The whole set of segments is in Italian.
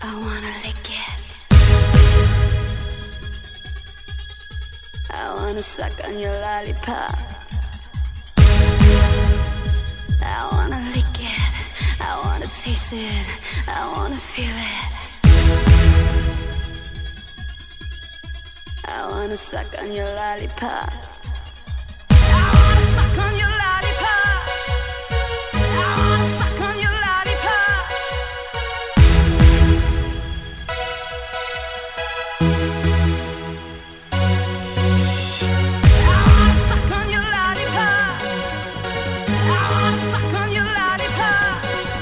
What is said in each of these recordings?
I wanna lick it. I wanna suck on your lollipop. I wanna lick it. I wanna taste it. I wanna feel it. I wanna suck on your lollipop. I wanna suck on your lollipop. I wanna suck on your lollipop. I wanna suck on your lollipop. I wanna suck on your lollipop.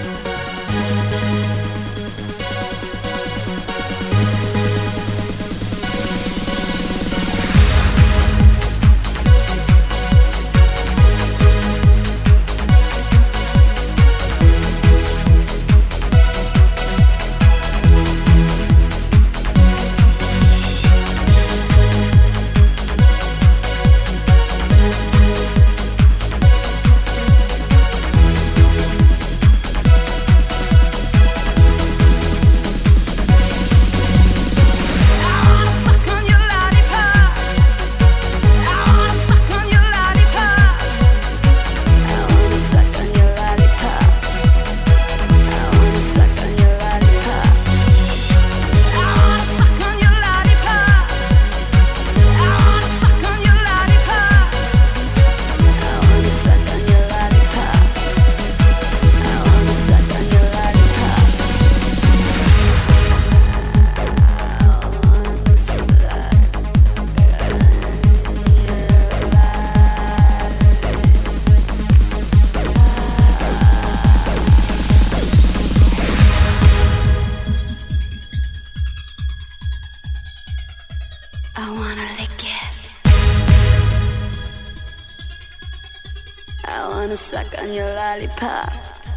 I wanna lick it. I wanna suck on your lollipop.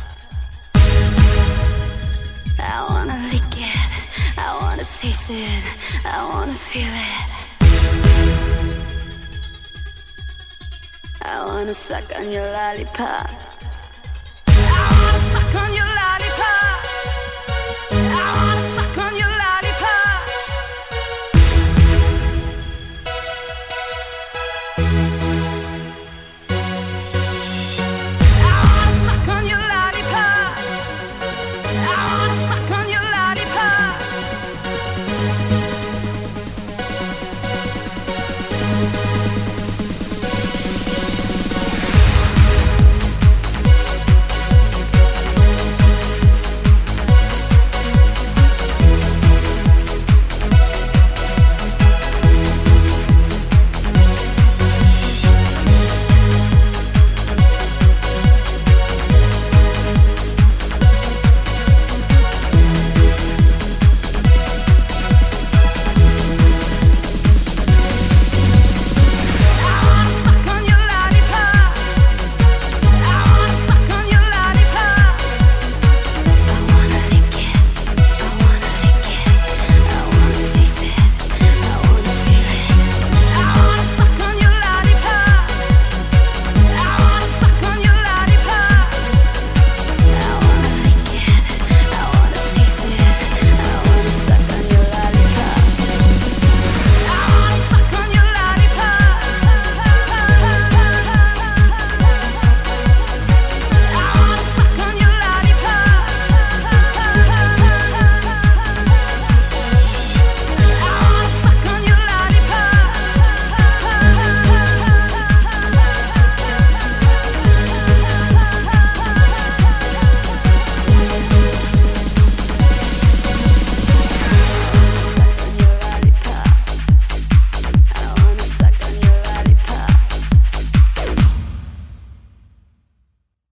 I wanna lick it. I wanna taste it. I wanna feel it. I wanna suck on your lollipop. I wanna suck on your